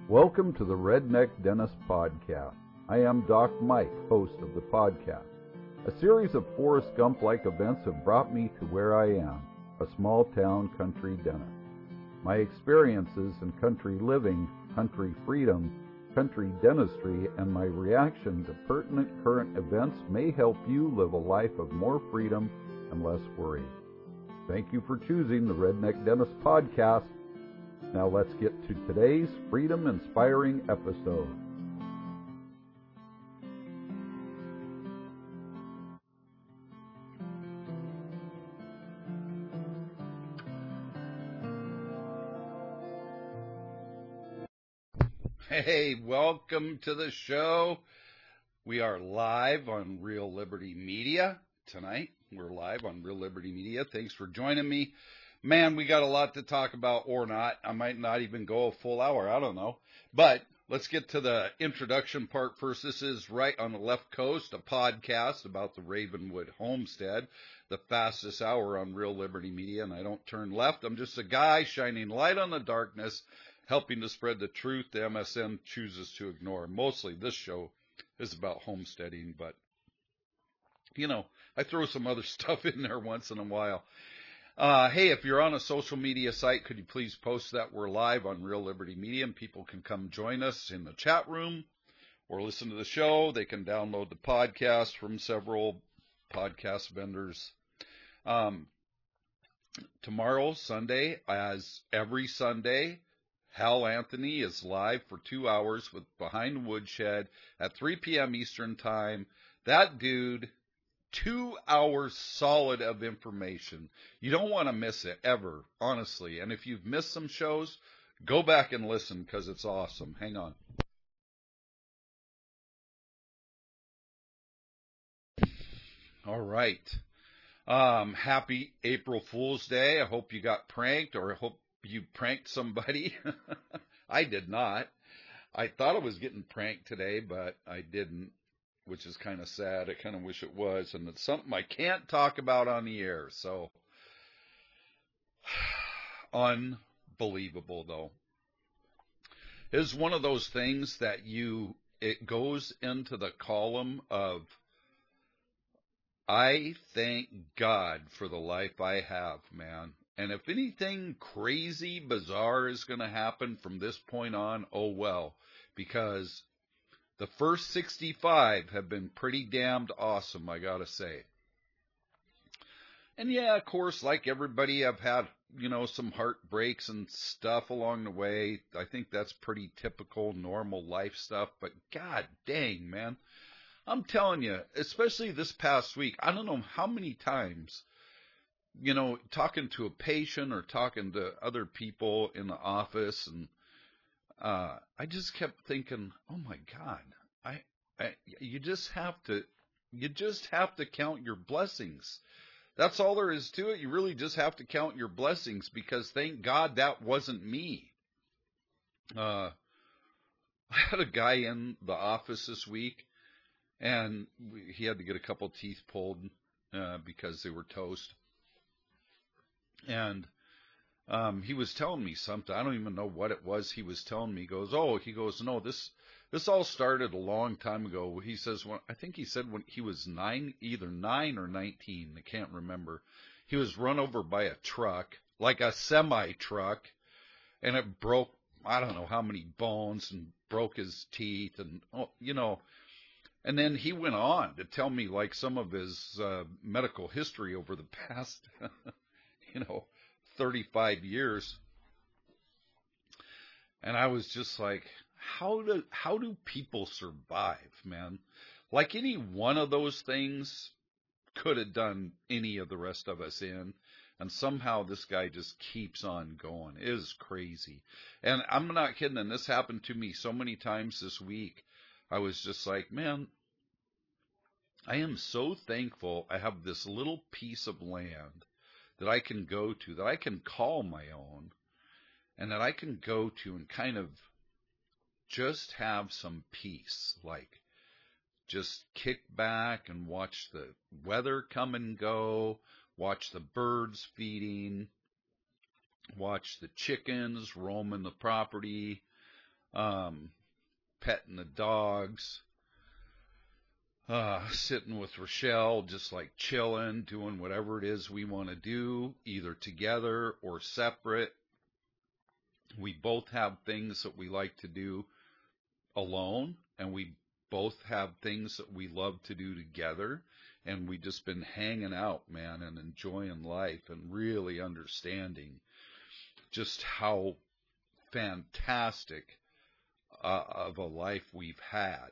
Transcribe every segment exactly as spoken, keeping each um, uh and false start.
Welcome to the Redneck Dentist Podcast. I am Doc Mike, host of the podcast. A series of Forrest Gump-like events have brought me to where I am, a small-town country dentist. My experiences in country living, country freedom, country dentistry, and my reaction to pertinent current events may help you live a life of more freedom and less worry. Thank you for choosing the Redneck Dentist Podcast. Now let's get to today's freedom-inspiring episode. Hey, welcome to the show. We are live on Real Liberty Media tonight. We're live on Real Liberty Media. Thanks for joining me. Man, we got a lot to talk about, or not. I might not even go a full hour. I don't know. But let's get to the introduction part first. This is Right on the Left Coast, a podcast about the Ravenwood Homestead, the fastest hour on Real Liberty Media. And I don't turn left. I'm just a guy shining light on the darkness, helping to spread the truth the M S M chooses to ignore. Mostly this show is about homesteading, but, you know, I throw some other stuff in there once in a while. Uh, hey, if you're on a social media site, could you please post that we're live on Real Liberty Media and people can come join us in the chat room or listen to the show. They can download the podcast from several podcast vendors. Um, tomorrow, Sunday, as every Sunday, Hal Anthony is live for two hours with Behind the Woodshed at three p.m. Eastern Time. That dude... Two hours solid of information. You don't want to miss it, ever, honestly. And if you've missed some shows, go back and listen because it's awesome. Hang on. All right. Um, happy April Fool's Day. I hope you got pranked, or I hope you pranked somebody. I did not. I thought I was getting pranked today, but I didn't, which is kind of sad. I kind of wish it was, and it's something I can't talk about on the air, so unbelievable, though. It is one of those things that you, it goes into the column of, I thank God for the life I have, man. And if anything crazy, bizarre is going to happen from this point on, oh well, because the first sixty-five have been pretty damned awesome, I gotta say. And yeah, of course, like everybody, I've had, you know, some heartbreaks and stuff along the way. I think that's pretty typical, normal life stuff. But god dang, man. I'm telling you, especially this past week, I don't know how many times, you know, talking to a patient or talking to other people in the office, and Uh, I just kept thinking, oh my God, I, I, you just have to, you just have to count your blessings. That's all there is to it. You really just have to count your blessings, because thank God that wasn't me. Uh, I had a guy in the office this week, and we, he had to get a couple teeth pulled, uh, because they were toast. And Um, he was telling me something. I don't even know what it was he was telling me. He goes, oh, he goes, no, this, this all started a long time ago. He says, when, I think he said when he was nine, either nine or nineteen. I can't remember. He was run over by a truck, like a semi truck, and it broke, I don't know how many bones, and broke his teeth, and, oh, you know, and then he went on to tell me like some of his, uh, medical history over the past, you know, thirty-five years. And I was just like, how do, how do people survive, man? Like any one of those things could have done any of the rest of us in. And somehow this guy just keeps on going. It is crazy. And I'm not kidding. And this happened to me so many times this week. I was just like, man, I am so thankful I have this little piece of land that I can go to, that I can call my own, and that I can go to and kind of just have some peace, like just kick back and watch the weather come and go, watch the birds feeding, watch the chickens roaming the property, um, petting the dogs, uh, sitting with Rochelle, just like chilling, doing whatever it is we want to do, either together or separate. We both have things that we like to do alone, and we both have things that we love to do together. And we just been hanging out, man, and enjoying life and really understanding just how fantastic uh, of a life we've had.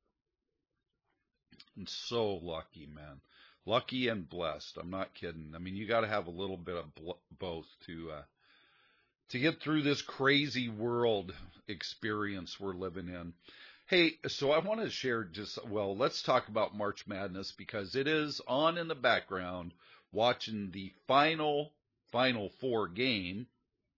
And so lucky, man. Lucky and blessed. I'm not kidding. I mean, you got to have a little bit of bl- both to uh, to get through this crazy world experience we're living in. Hey, so I want to share just, well, let's talk about March Madness, because it is on in the background, watching the final, final four game.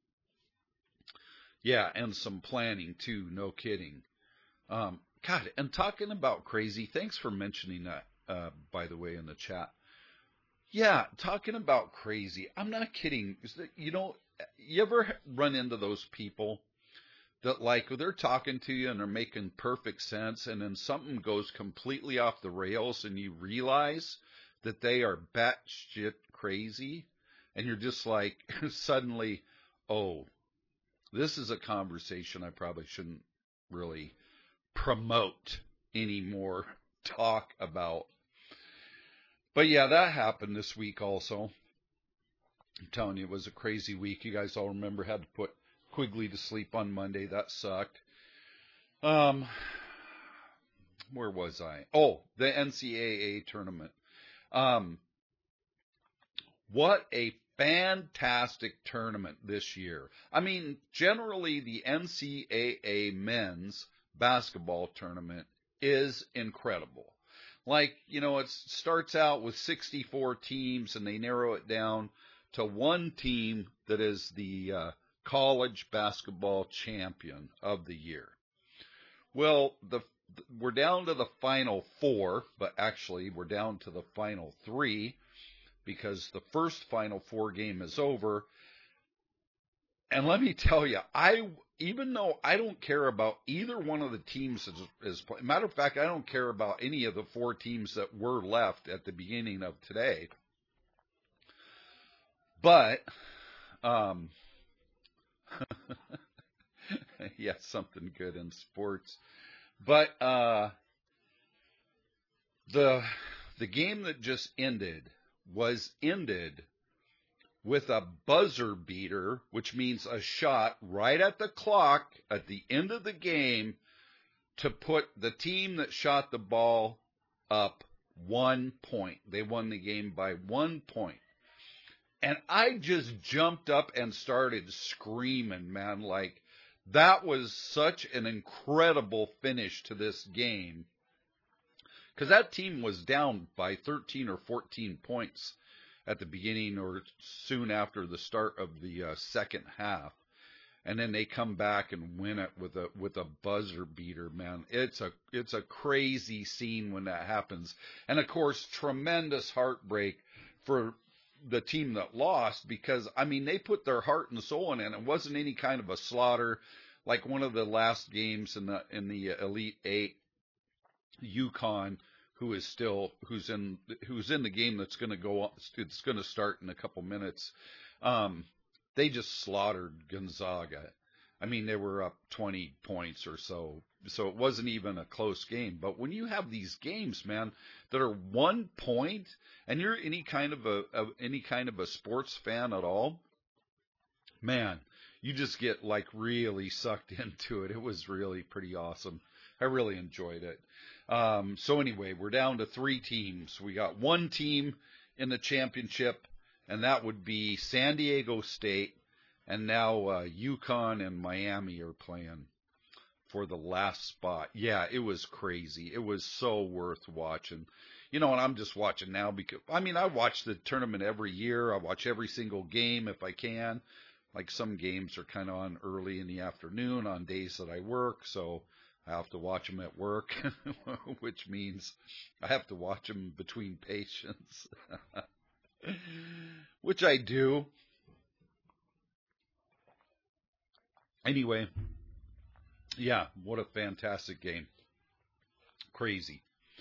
Yeah, and some planning too, no kidding. Um, God, and talking about crazy, thanks for mentioning that, uh, by the way, in the chat. Yeah, talking about crazy, I'm not kidding. You know, you ever run into those people that, like, they're talking to you and they're making perfect sense, and then something goes completely off the rails and you realize that they are batshit crazy, and you're just like, suddenly, oh, this is a conversation I probably shouldn't really promote anymore, talk about. But yeah, that happened this week also. I'm telling you, it was a crazy week. You guys all remember, had to put Quigley to sleep on Monday. That sucked. Um, where was I? Oh, the N C double A tournament. Um, what a fantastic tournament this year. I mean, generally the N C double A men's basketball tournament is incredible. Like, you know, it starts out with sixty-four teams, and they narrow it down to one team that is the uh, college basketball champion of the year. Well, the we're down to the final four, but actually we're down to the final three, because the first final four game is over. And let me tell you, I even though I don't care about either one of the teams as, as matter of fact, I don't care about any of the four teams that were left at the beginning of today. But um yeah, something good in sports. But uh, the the game that just ended was ended with a buzzer beater, which means a shot right at the clock at the end of the game to put the team that shot the ball up one point. They won the game by one point. And I just jumped up and started screaming, man, like, that was such an incredible finish to this game. Because that team was down by thirteen or fourteen points at the beginning or soon after the start of the uh, second half. And then they come back and win it with a with a buzzer beater, man. It's a it's a crazy scene when that happens. And of course, tremendous heartbreak for the team that lost, because I mean, they put their heart and soul in it. It wasn't any kind of a slaughter like one of the last games in the in the Elite Eight. UConn, who is still who's in who's in the game that's going to go on, it's going to start in a couple minutes. Um, they just slaughtered Gonzaga. I mean, they were up twenty points or so, so it wasn't even a close game. But when you have these games, man, that are one point, and you're any kind of a, a any kind of a sports fan at all, man, you just get like really sucked into it. It was really pretty awesome. I really enjoyed it. Um, so anyway, we're down to three teams. We got one team in the championship, and that would be San Diego State. And now uh, UConn and Miami are playing for the last spot. Yeah, it was crazy. It was so worth watching. You know, and I'm just watching now because, I mean, I watch the tournament every year. I watch every single game if I can. Like, some games are kind of on early in the afternoon on days that I work, so I have to watch them at work, which means I have to watch them between patients, which I do. Anyway, Yeah, what a fantastic game. Crazy.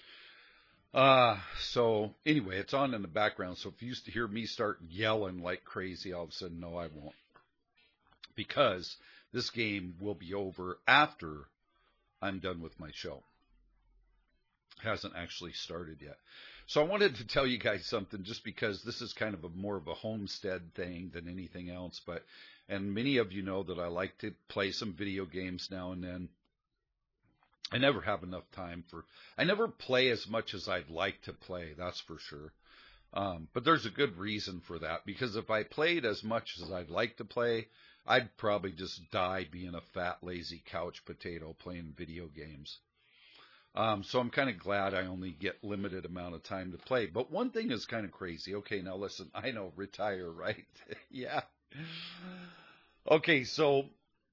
Uh, so anyway, it's on in the background. So if you used to hear me start yelling like crazy, all of a sudden, no, I won't. Because this game will be over after I'm done with my show. It hasn't actually started yet. So I wanted to tell you guys something just because this is kind of a more of a homestead thing than anything else. But, and many of you know that I like to play some video games now and then. I never have enough time for, I never play as much as I'd like to play, that's for sure. Um, but there's a good reason for that, because if I played as much as I'd like to play, I'd probably just die being a fat, lazy couch potato playing video games. Um, so I'm kind of glad I only get limited amount of time to play. But one thing is kind of crazy. Okay, now listen, I know, retire, right? Yeah. Okay, so,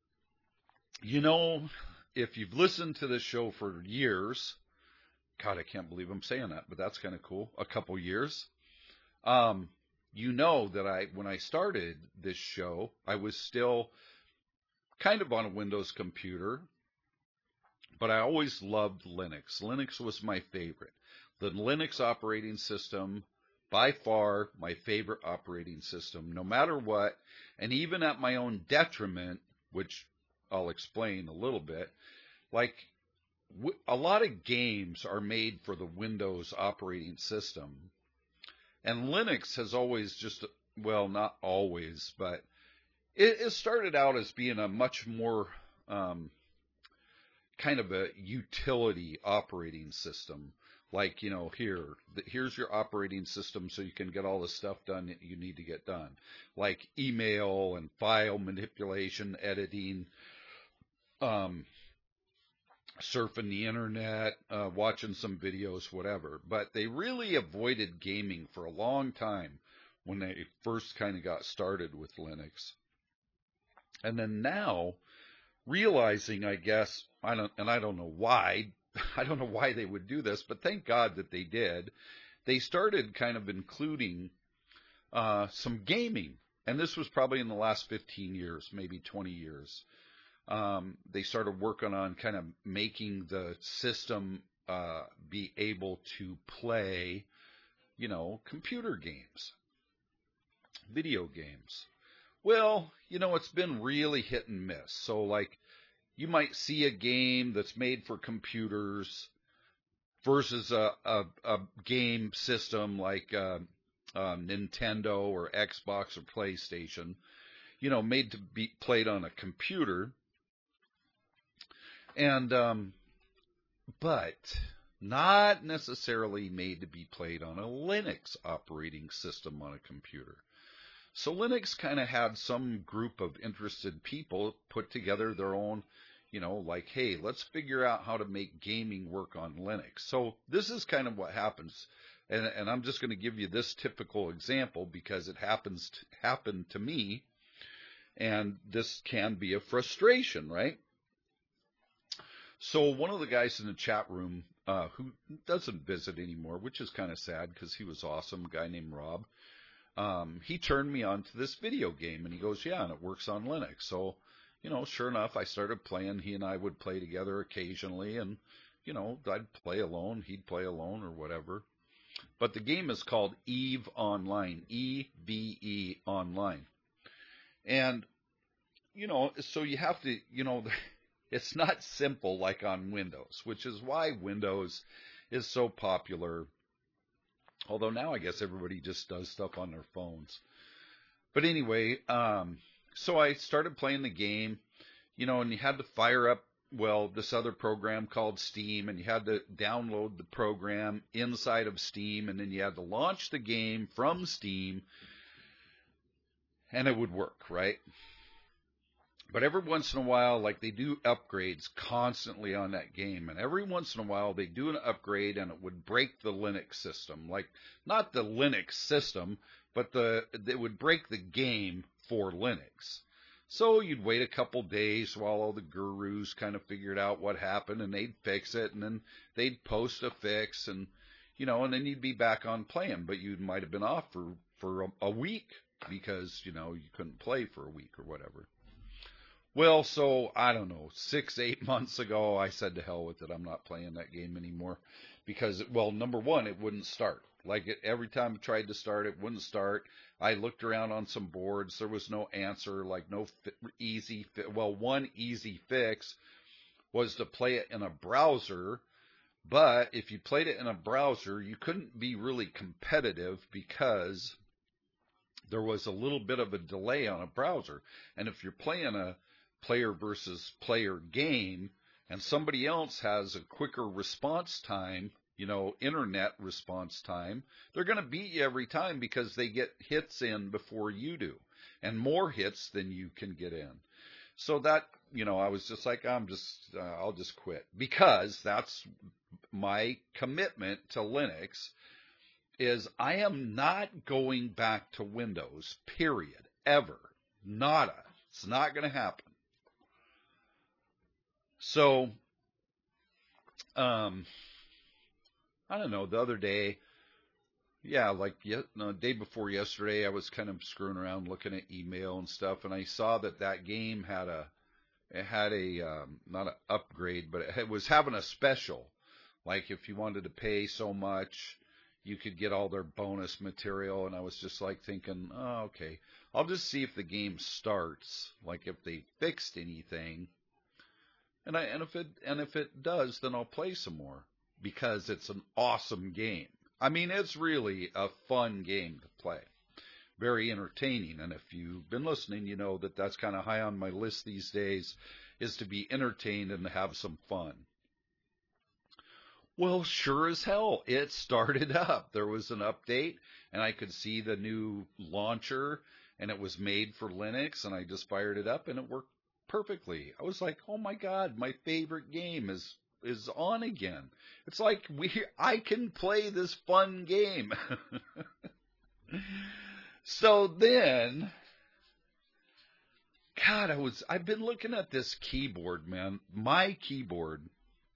you know, if you've listened to this show for years, God, I can't believe I'm saying that, but that's kind of cool. A couple years. Um, you know that I, when I started this show, I was still kind of on a Windows computer, but I always loved Linux. Linux was my favorite. The Linux operating system, by far my favorite operating system, no matter what, and even at my own detriment, which I'll explain a little bit. Like, a lot of games are made for the Windows operating system. And Linux has always just, well, not always, but it, it started out as being a much more um, kind of a utility operating system. Like, you know, here, here's your operating system so you can get all the stuff done that you need to get done. Like email and file manipulation, editing, um, surfing the internet, uh, watching some videos, whatever. But they really avoided gaming for a long time when they first kind of got started with Linux. And then now, realizing, I guess, I don't, and I don't know why, I don't know why they would do this, but thank God that they did. They started kind of including uh, some gaming. And this was probably in the last fifteen years, maybe twenty years. Um, they started working on kind of making the system uh, be able to play, you know, computer games, video games. Well, you know, it's been really hit and miss. So, like, you might see a game that's made for computers versus a, a, a game system like uh, uh, Nintendo or Xbox or PlayStation, you know, made to be played on a computer. And, um, but not necessarily made to be played on a Linux operating system on a computer. So Linux kind of had some group of interested people put together their own, you know, like, hey, let's figure out how to make gaming work on Linux. So this is kind of what happens. And, and I'm just going to give you this typical example because it happens to happen to me. And this can be a frustration, right? So one of the guys in the chat room, uh, who doesn't visit anymore, which is kind of sad because he was awesome, a guy named Rob, um, he turned me on to this video game, and he goes, yeah, and it works on Linux. So, you know, sure enough, I started playing. He and I would play together occasionally, and, you know, I'd play alone, he'd play alone or whatever. But the game is called EVE Online, E V E Online. And, you know, so you have to, you know, it's not simple like on Windows, which is why Windows is so popular. Although now I guess everybody just does stuff on their phones. But anyway, um, so I started playing the game, you know, and you had to fire up, well, this other program called Steam, and you had to download the program inside of Steam, and then you had to launch the game from Steam, and it would work, right? But every once in a while, like, they do upgrades constantly on that game. And every once in a while, they do an upgrade and it would break the Linux system. Like, not the Linux system, but the it would break the game for Linux. So you'd wait a couple days while all the gurus kind of figured out what happened, and they'd fix it, and then they'd post a fix, and, you know, and then you'd be back on playing. But you might have been off for, for a, a week because, you know, you couldn't play for a week or whatever. Well, so I don't know, six, eight months ago, I said to hell with it. I'm not playing that game anymore because, well, number one, it wouldn't start. Like it, every time I tried to start, it wouldn't start. I looked around on some boards. There was no answer, like no fi- easy. Fi- well, one easy fix was to play it in a browser. But if you played it in a browser, you couldn't be really competitive because there was a little bit of a delay on a browser. And if you're playing a player versus player game and somebody else has a quicker response time, you know, internet response time, they're going to beat you every time because they get hits in before you do and more hits than you can get in. So that, you know, I was just like, I'm just, uh, I'll just quit because that's my commitment to Linux is I am not going back to Windows, period, ever. Nada. It's not going to happen. So, um, I don't know, the other day, yeah, like the no, day before yesterday, I was kind of screwing around looking at email and stuff, and I saw that that game had a, it had a, um, not an upgrade, but it was having a special. Like if you wanted to pay so much, you could get all their bonus material. And I was just like thinking, oh, okay, I'll just see if the game starts, like if they fixed anything. And I, and if it, and if it does, then I'll play some more because it's an awesome game. I mean, it's really a fun game to play. Very entertaining. And if you've been listening, you know that that's kind of high on my list these days is to be entertained and to have some fun. Well, sure as hell, it started up. There was an update, and I could see the new launcher, and it was made for Linux, and I just fired it up, and it worked perfectly. I was like, oh my God, my favorite game is is on again. It's like we I can play this fun game. So then, God, I was I've been looking at this keyboard, man. My keyboard.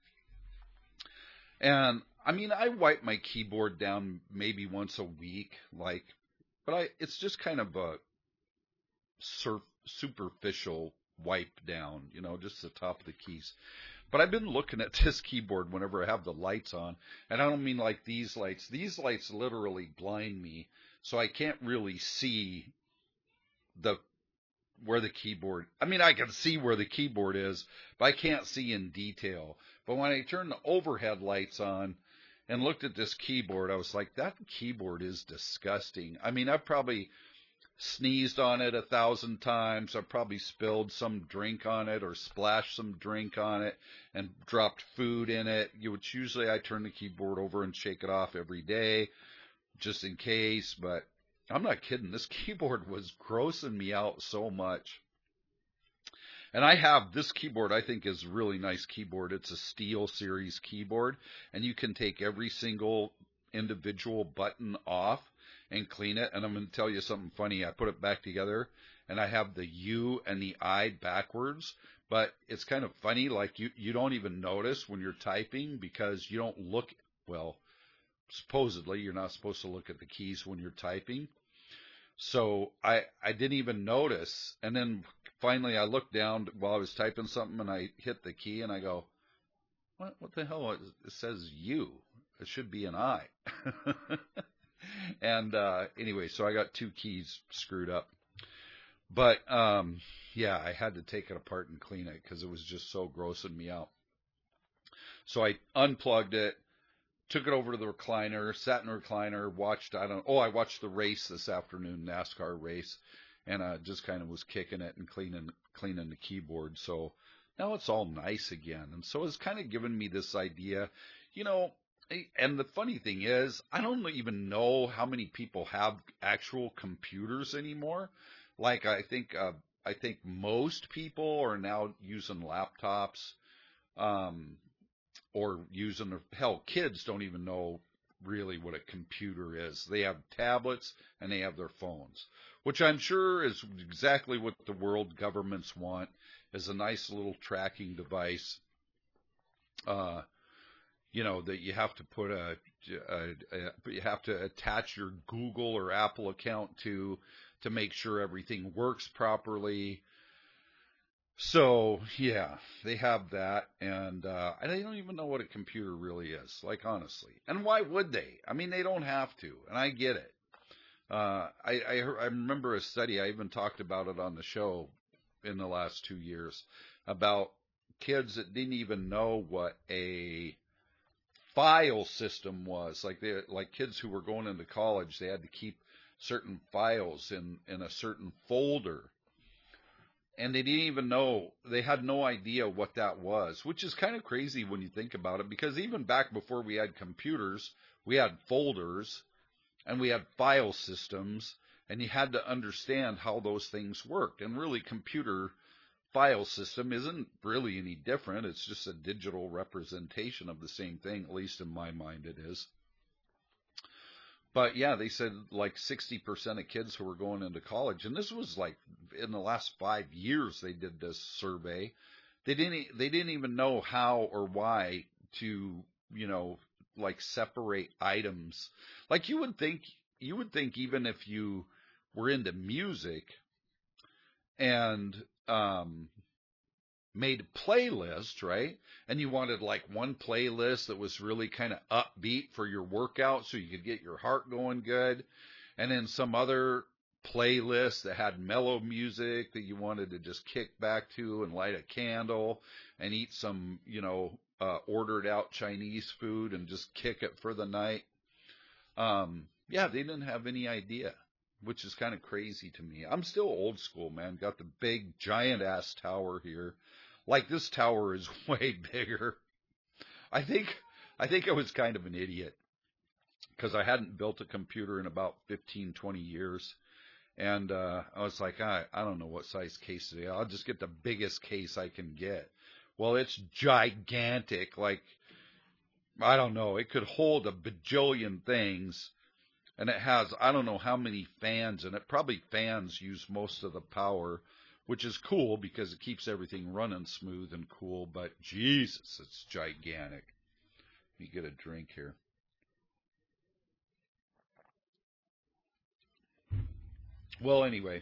And I mean, I wipe my keyboard down maybe once a week, like, but I, it's just kind of a surf, superficial wipe down, you know, just the top of the keys. But I've been looking at this keyboard whenever I have the lights on, and I don't mean like these lights. These lights literally blind me, so I can't really see the where the keyboard, I mean, I can see where the keyboard is, but I can't see in detail. But when I turned the overhead lights on and looked at this keyboard, I was like, that keyboard is disgusting. I mean, I've probably sneezed on it a thousand times. I've probably spilled some drink on it or splashed some drink on it and dropped food in it, which usually I turn the keyboard over and shake it off every day just in case, but I'm not kidding. This keyboard was grossing me out so much. And I have this keyboard, I think is a really nice keyboard. It's a Steel Series keyboard, and you can take every single individual button off and clean it. And I'm going to tell you something funny. I put it back together, and I have the U and the I backwards, but it's kind of funny. Like you, you don't even notice when you're typing because you don't look, well, supposedly you're not supposed to look at the keys when you're typing. So I, I didn't even notice. And then finally I looked down while I was typing something and I hit the key and I go, what, what the hell? It says U. It should be an I. And, uh, anyway, so I got two keys screwed up, but, um, yeah, I had to take it apart and clean it because it was just so grossing me out. So I unplugged it, took it over to the recliner, sat in the recliner, watched, I don't, oh, I watched the race this afternoon, NASCAR race, and uh, just kind of was kicking it and cleaning, cleaning the keyboard. So now it's all nice again. And so it's kind of given me this idea, you know, and the funny thing is, I don't even know how many people have actual computers anymore. Like I think, uh, I think most people are now using laptops, um, or using, hell, kids don't even know really what a computer is. They have tablets and they have their phones, which I'm sure is exactly what the world governments want, is a nice little tracking device, uh, you know, that you have to put a, a, a, you have to attach your Google or Apple account to, to make sure everything works properly. So, yeah, they have that, and uh, they don't even know what a computer really is, like, honestly. And why would they? I mean, they don't have to, and I get it. Uh, I, I, heard, I remember a study, I even talked about it on the show in the last two years, about kids that didn't even know what a file system was. Like they, like kids who were going into college, they had to keep certain files in, in a certain folder. And they didn't even know, they had no idea what that was, which is kind of crazy when you think about it, because even back before we had computers, we had folders and we had file systems, and you had to understand how those things worked. And really, computer file system isn't really any different. It's just a digital representation of the same thing, at least in my mind it is. But yeah, they said like sixty percent of kids who were going into college, and this was like in the last five years they did this survey. They didn't they didn't even know how or why to, you know, like separate items. Like you would think you would think even if you were into music and um made a playlist, right? And you wanted like one playlist that was really kind of upbeat for your workout so you could get your heart going good. And then some other playlist that had mellow music that you wanted to just kick back to and light a candle and eat some, you know, uh, ordered out Chinese food and just kick it for the night. Um, yeah, they didn't have any idea, which is kind of crazy to me. I'm still old school, man. Got the big giant ass tower here. Like this tower is way bigger. I think I think I was kind of an idiot because I hadn't built a computer in about fifteen, twenty years. And uh, I was like, I, I don't know what size case it is. I'll just get the biggest case I can get. Well, it's gigantic. Like, I don't know. It could hold a bajillion things. And it has, I don't know how many fans in it. Probably fans use most of the power, which is cool because it keeps everything running smooth and cool. But Jesus, it's gigantic. Let me get a drink here. Well, anyway.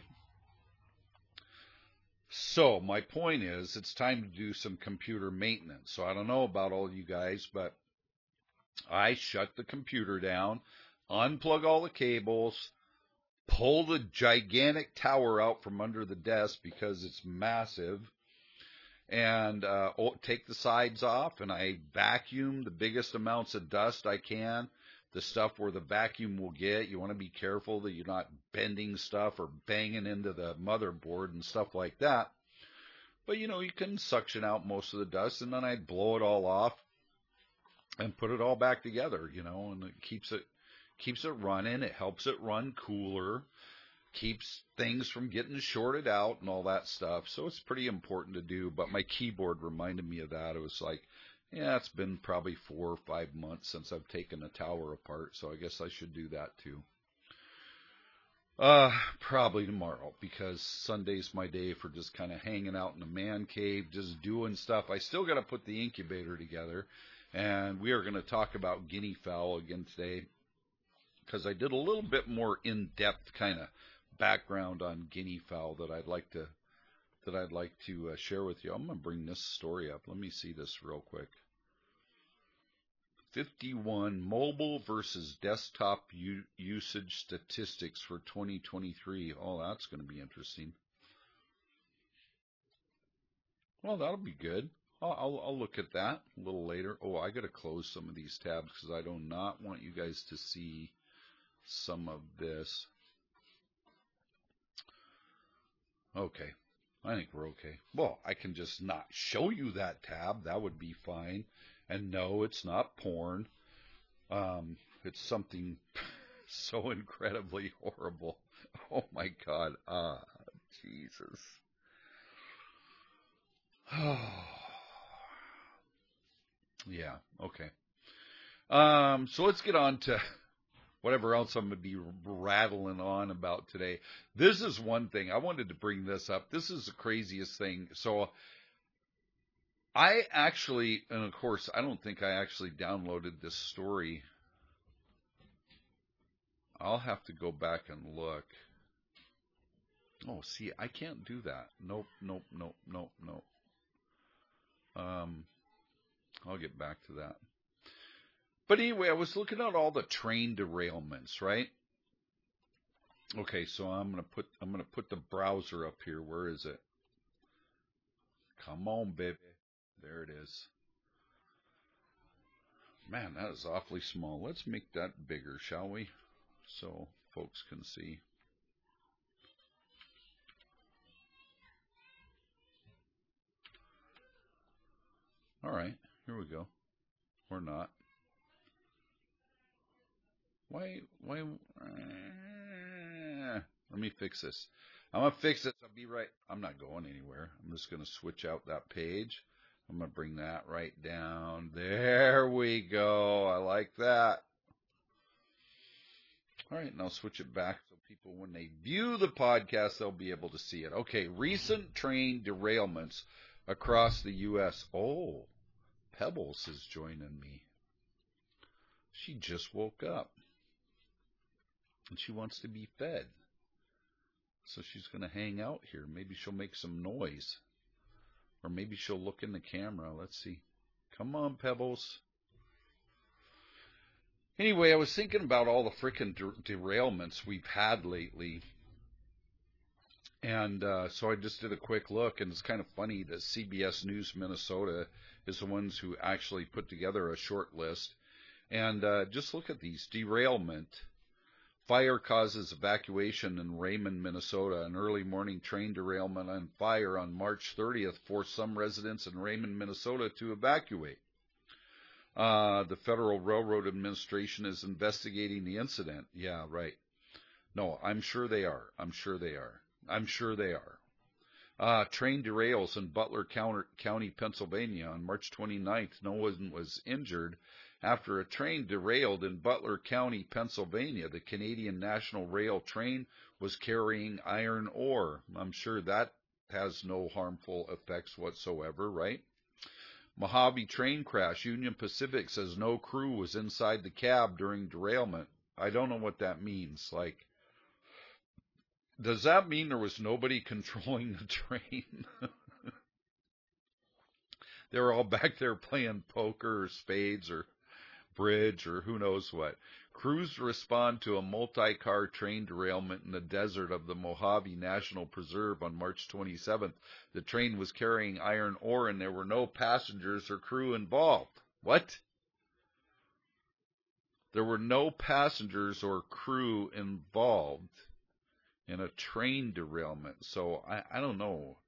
So my point is, it's time to do some computer maintenance. So I don't know about all you guys, but I shut the computer down, unplug all the cables, pull the gigantic tower out from under the desk because it's massive, and uh, take the sides off, and I vacuum the biggest amounts of dust I can, the stuff where the vacuum will get. You want to be careful that you're not bending stuff or banging into the motherboard and stuff like that. But, you know, you can suction out most of the dust, and then I blow it all off and put it all back together, you know, and it keeps it keeps it running. It helps it run cooler, keeps things from getting shorted out and all that stuff. So it's pretty important to do. But my keyboard reminded me of that. It was like, yeah, it's been probably four or five months since I've taken a tower apart, so I guess I should do that too. Uh, probably tomorrow, because Sunday's my day for just kind of hanging out in the man cave, just doing stuff. I still got to put the incubator together, and we are going to talk about guinea fowl again today, because I did a little bit more in-depth kind of background on guinea fowl that I'd like to that I'd like to uh, share with you. I'm going to bring this story up. Let me see this real quick. fifty-one mobile versus desktop u- usage statistics for twenty twenty-three. Oh, that's going to be interesting. Well, that'll be good. I'll, I'll, I'll look at that a little later. Oh, I got to close some of these tabs because I do not want you guys to see some of this. Okay. I think we're okay. Well, I can just not show you that tab. That would be fine. And no, it's not porn. Um, it's something so incredibly horrible. Oh my God. Ah, Jesus. Yeah. Okay. Um, so let's get on to whatever else I'm going to be rattling on about today. This is one thing. I wanted to bring this up. This is the craziest thing. So I actually, and of course, I don't think I actually downloaded this story. I'll have to go back and look. Oh, see, I can't do that. Nope, nope, nope, nope, nope. Um, I'll get back to that. But anyway, I was looking at all the train derailments, right? Okay, so I'm gonna put I'm gonna put the browser up here. Where is it? Come on, baby. There it is. Man, that is awfully small. Let's make that bigger, shall we? So folks can see. All right, here we go. Or not. Why, why, uh, let me fix this. I'm going to fix this. I'll be right. I'm not going anywhere. I'm just going to switch out that page. I'm going to bring that right down. There we go. I like that. All right, and I'll switch it back so people, when they view the podcast, they'll be able to see it. Okay, recent train derailments across the U S Oh, Pebbles is joining me. She just woke up, and she wants to be fed. So she's going to hang out here. Maybe she'll make some noise. Or maybe she'll look in the camera. Let's see. Come on, Pebbles. Anyway, I was thinking about all the frickin' der- derailments we've had lately. And uh, so I just did a quick look, and it's kind of funny that C B S News Minnesota is the ones who actually put together a short list. And uh, just look at these. Derailment. Fire causes evacuation in Raymond, Minnesota. An early morning train derailment and fire on March thirtieth forced some residents in Raymond, Minnesota to evacuate. Uh, the Federal Railroad Administration is investigating the incident. Yeah, right. No, I'm sure they are. I'm sure they are. I'm sure they are. Uh, train derails in Butler County, Pennsylvania on March twenty-ninth. No one was injured after a train derailed in Butler County, Pennsylvania. The Canadian National Rail train was carrying iron ore. I'm sure that has no harmful effects whatsoever, right? Mojave train crash. Union Pacific says no crew was inside the cab during derailment. I don't know what that means. Like, does that mean there was nobody controlling the train? They were all back there playing poker or spades or bridge or who knows what. Crews respond to a multi-car train derailment in the desert of the Mojave National Preserve on March twenty-seventh. The train was carrying iron ore and there were no passengers or crew involved. What? There were no passengers or crew involved in a train derailment. So I, I don't know.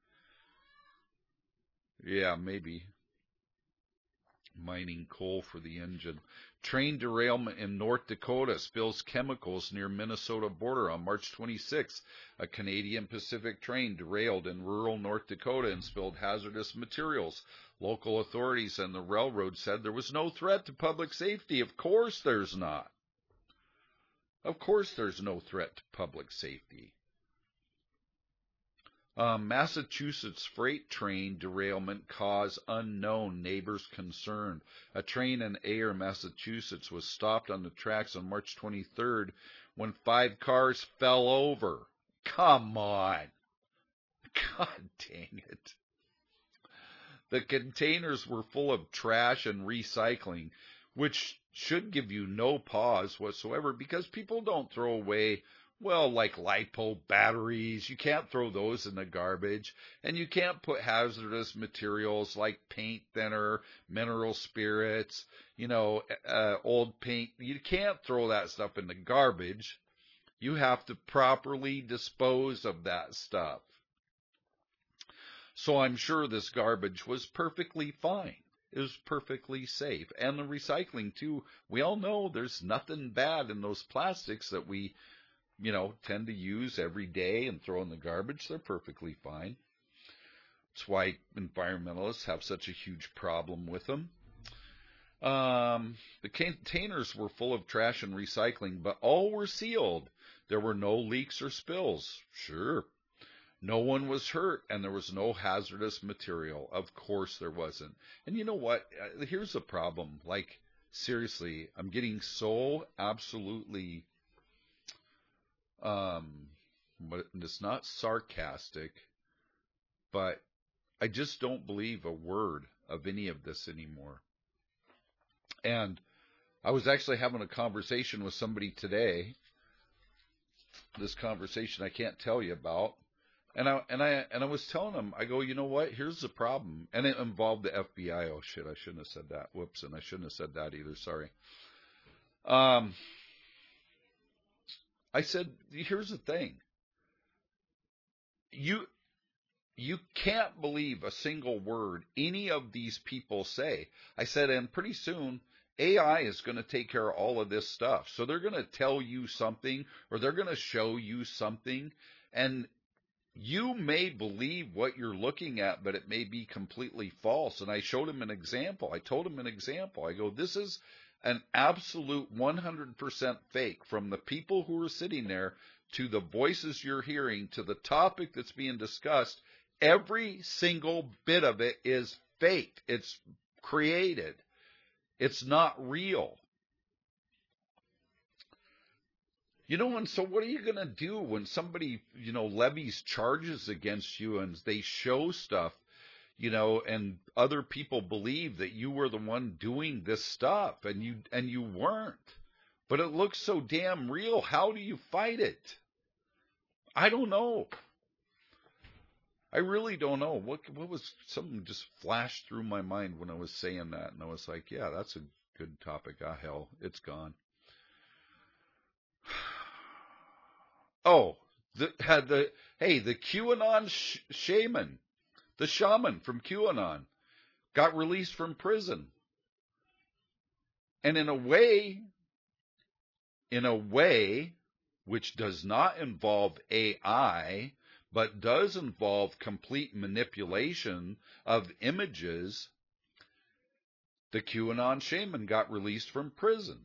Yeah, maybe. Mining coal for the engine. Train derailment in North Dakota spills chemicals near Minnesota border on March twenty-sixth. A Canadian Pacific train derailed in rural North Dakota and spilled hazardous materials. Local authorities and the railroad said there was no threat to public safety. Of course there's not. Of course there's no threat to public safety. Uh, Massachusetts freight train derailment cause unknown, neighbors concerned. A train in Ayer, Massachusetts was stopped on the tracks on March twenty-third when five cars fell over. Come on. God dang it. The containers were full of trash and recycling, which should give you no pause whatsoever because people don't throw away, well, like LiPo batteries. You can't throw those in the garbage. And you can't put hazardous materials like paint thinner, mineral spirits, you know, uh, old paint. You can't throw that stuff in the garbage. You have to properly dispose of that stuff. So I'm sure this garbage was perfectly fine. It was perfectly safe. And the recycling, too. We all know there's nothing bad in those plastics that we, you know, tend to use every day and throw in the garbage. They're perfectly fine. That's why environmentalists have such a huge problem with them. Um, the containers were full of trash and recycling, but all were sealed. There were no leaks or spills. Sure. No one was hurt, and there was no hazardous material. Of course there wasn't. And you know what? Here's the problem. Like, seriously, I'm getting so absolutely um, but it's not sarcastic, but I just don't believe a word of any of this anymore. And I was actually having a conversation with somebody today, this conversation I can't tell you about, and I and I and I was telling them, I go, you know what? Here's the problem, and it involved the F B I. Oh shit, I shouldn't have said that. Whoops, and I shouldn't have said that either. Sorry. Um, I said, here's the thing. You you can't believe a single word any of these people say. I said, and pretty soon A I is going to take care of all of this stuff. So they're going to tell you something, or they're going to show you something, and you may believe what you're looking at, but it may be completely false. And I showed him an example. I told him an example. I go, this is an absolute one hundred percent fake, from the people who are sitting there to the voices you're hearing to the topic that's being discussed. Every single bit of it is fake. It's created. It's not real. You know, and so what are you going to do when somebody, you know, levies charges against you and they show stuff, you know, and other people believe that you were the one doing this stuff, and you and you weren't. But it looks so damn real. How do you fight it? I don't know. I really don't know. What what was something just flashed through my mind when I was saying that, and I was like, yeah, that's a good topic. Ah, hell, it's gone. Oh, the had the hey, the QAnon sh- shaman, the shaman from QAnon, got released from prison, and in a way, in a way, which does not involve A I, but does involve complete manipulation of images, the QAnon shaman got released from prison.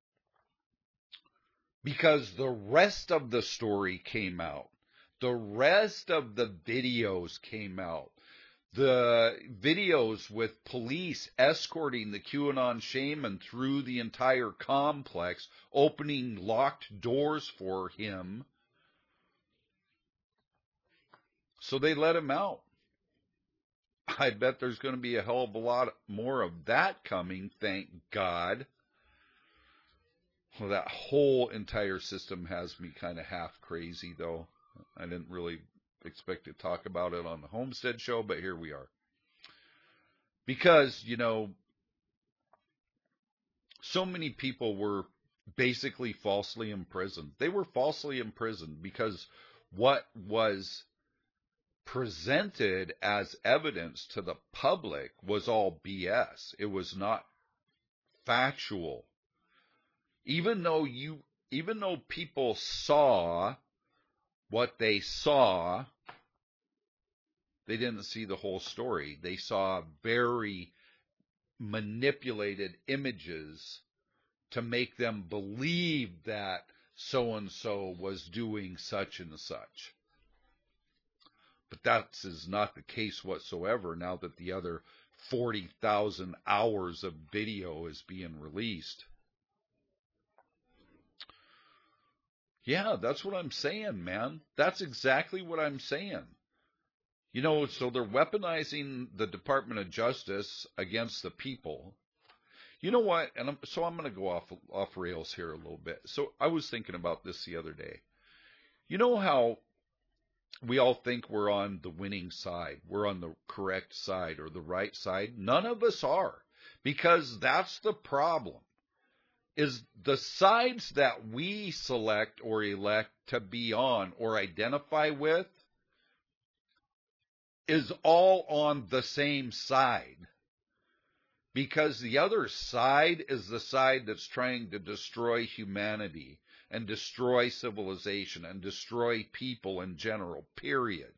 Because the rest of the story came out. The rest of the videos came out. The videos with police escorting the QAnon shaman through the entire complex, opening locked doors for him. So they let him out. I bet there's going to be a hell of a lot more of that coming, thank God. Well, that whole entire system has me kind of half crazy, though. I didn't really expect to talk about it on the Homestead Show, but here we are. Because, you know, so many people were basically falsely imprisoned. They were falsely imprisoned because what was presented as evidence to the public was all B S. It was not factual. Even though you, even though people saw what they saw, they didn't see the whole story. They saw very manipulated images to make them believe that so-and-so was doing such and such. But that is not the case whatsoever now that the other forty thousand hours of video is being released. Yeah, that's what I'm saying, man. That's exactly what I'm saying. You know, so they're weaponizing the Department of Justice against the people. You know what? And I'm, so I'm going to go off off rails here a little bit. So I was thinking about this the other day. You know how we all think we're on the winning side, we're on the correct side or the right side? None of us are, because that's the problem. Is the sides that we select or elect to be on or identify with is all on the same side. Because the other side is the side that's trying to destroy humanity and destroy civilization and destroy people in general, period.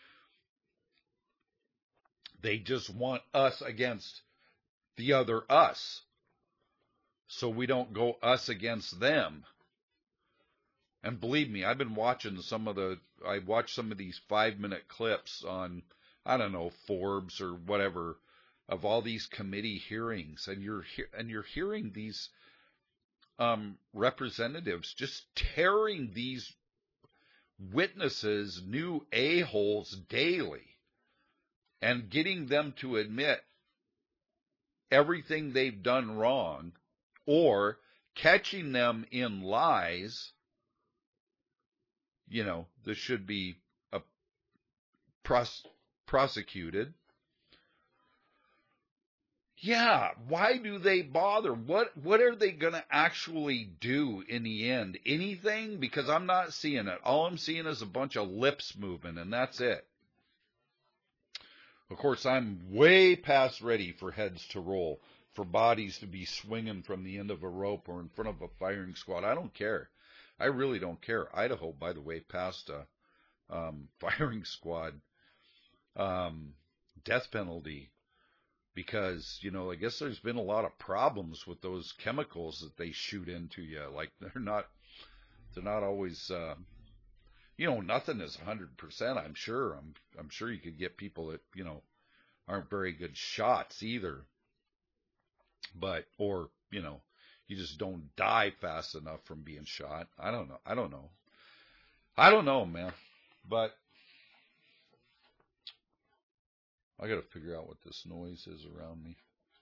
They just want us against the other us, so we don't go us against them. And believe me, I've been watching some of the, I watched some of these five minute clips on, I don't know, Forbes or whatever, of all these committee hearings, and you're and you're hearing these um, representatives just tearing these witnesses new a-holes daily and getting them to admit everything they've done wrong or catching them in lies, you know, this should be a pros- prosecuted. Yeah, why do they bother? What what are they going to actually do in the end? Anything? Because I'm not seeing it. All I'm seeing is a bunch of lips moving, and that's it. Of course, I'm way past ready for heads to roll, for bodies to be swinging from the end of a rope or in front of a firing squad. I don't care. I really don't care. Idaho, by the way, passed a um, firing squad um, death penalty because, you know, I guess there's been a lot of problems with those chemicals that they shoot into you. Like they're not, they're not always, uh, you know, nothing is one hundred percent. I'm sure. I'm, I'm sure you could get people that, you know, aren't very good shots either. But, or, you know, you just don't die fast enough from being shot. I don't know. I don't know. I don't know, man. But I got to figure out what this noise is around me.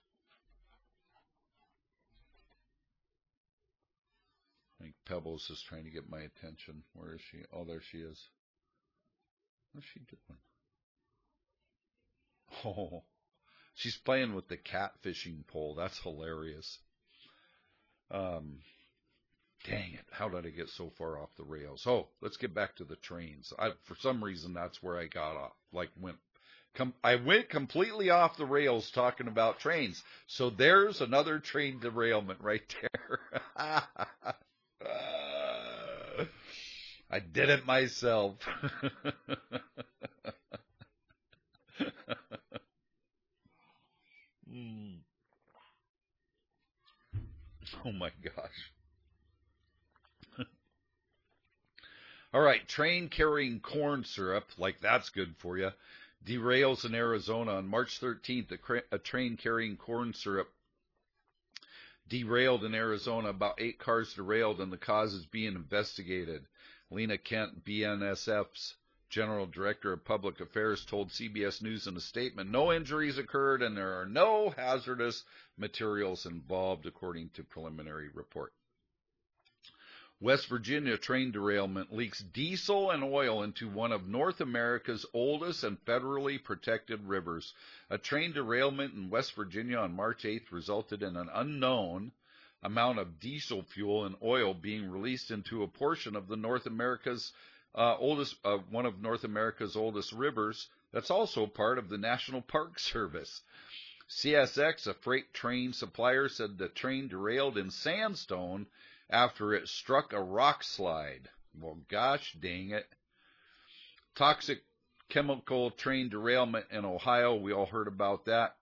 I think Pebbles is trying to get my attention. Where is she? Oh, there she is. What's she doing? Oh, she's playing with the catfishing pole. That's hilarious. Um, dang it. How did I get so far off the rails? Oh, let's get back to the trains. I, for some reason, that's where I got off. Like, went, com- I went completely off the rails talking about trains. So there's another train derailment right there. uh, I did it myself. mm. Oh my gosh. All right, train carrying corn syrup, like that's good for you, derails in Arizona. On March thirteenth, a, cra- a train carrying corn syrup derailed in Arizona. About eight cars derailed, and the cause is being investigated. Lena Kent, B N S F's General Director of Public Affairs, told C B S News in a statement, no injuries occurred and there are no hazardous materials involved, according to preliminary report. West Virginia train derailment leaks diesel and oil into one of North America's oldest and federally protected rivers. A train derailment in West Virginia on March eighth resulted in an unknown amount of diesel fuel and oil being released into a portion of the North America's uh, oldest, uh, one of North America's oldest rivers. That's also part of the National Park Service. C S X, a freight train supplier, said the train derailed in sandstone after it struck a rock slide. Well, gosh dang it. Toxic chemical train derailment in Ohio. We all heard about that.